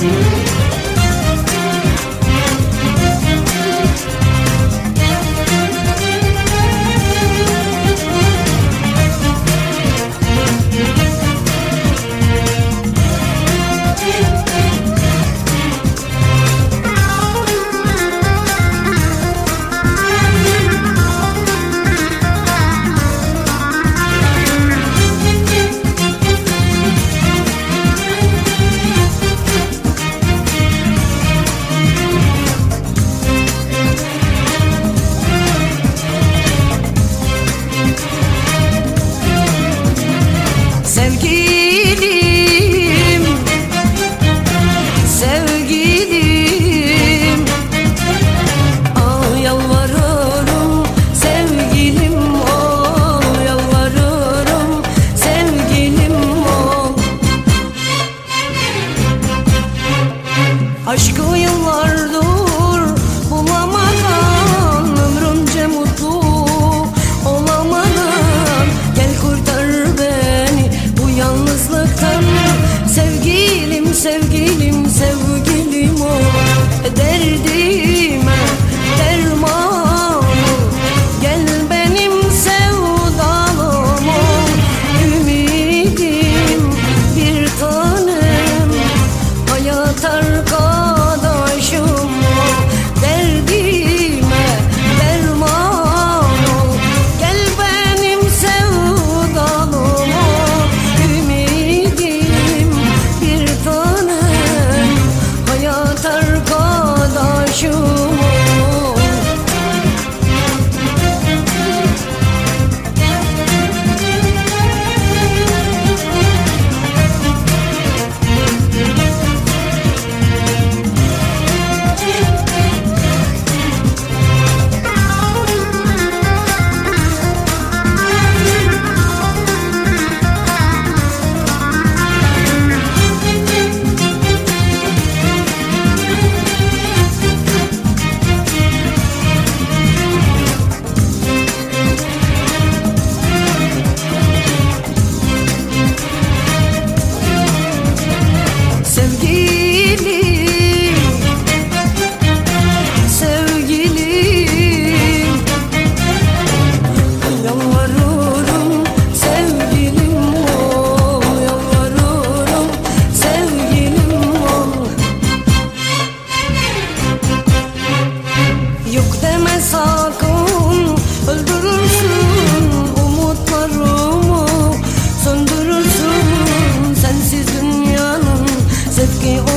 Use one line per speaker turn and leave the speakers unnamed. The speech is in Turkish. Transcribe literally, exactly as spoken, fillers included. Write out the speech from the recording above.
Sevgilim, sevgilim, ah yalvarırım sevgilim ol, yalvarırım sevgilim ol. Aşkı yıllardır bulamadan, ömrümce mutlu olamadım. Gel kurtar beni bu yalnızlıktan. Sevgilim, sevgilim, sevgilim ol. Derdime derman ol. Gel benim sevdalım ol. Ümidim bir tanem, hayat arkadaşım ol. Derdime derman ol. Gel benim sevdalım ol. Ümidim bir tanem, hayat arkadaşım ol. Yok deme sakın, öldürürsün umutlarımı, söndürürsün sensiz dünyanın zevki.